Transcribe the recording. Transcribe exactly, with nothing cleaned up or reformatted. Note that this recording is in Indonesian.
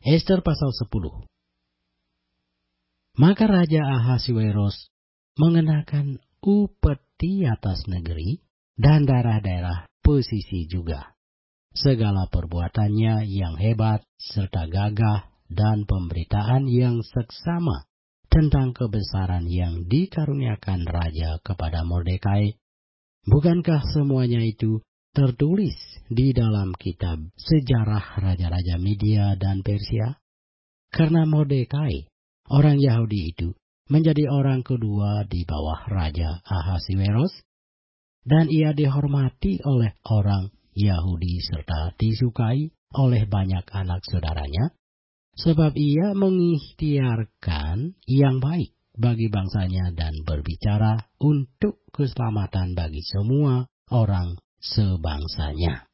Ester pasal sepuluh. Maka Raja Ahasuerus mengenakan upeti atas negeri dan daerah-daerah pesisir juga. Segala perbuatannya yang hebat serta gagah dan pemberitaan yang seksama tentang kebesaran yang dikaruniakan Raja kepada Mordekai, bukankah semuanya itu tertulis di dalam kitab sejarah Raja-Raja Media dan Persia? Karena Mordekai, orang Yahudi itu, menjadi orang kedua di bawah Raja Ahasuerus, dan ia dihormati oleh orang Yahudi serta disukai oleh banyak anak saudaranya, sebab ia mengikhtiarkan yang baik bagi bangsanya dan berbicara untuk keselamatan bagi semua orang sebangsanya.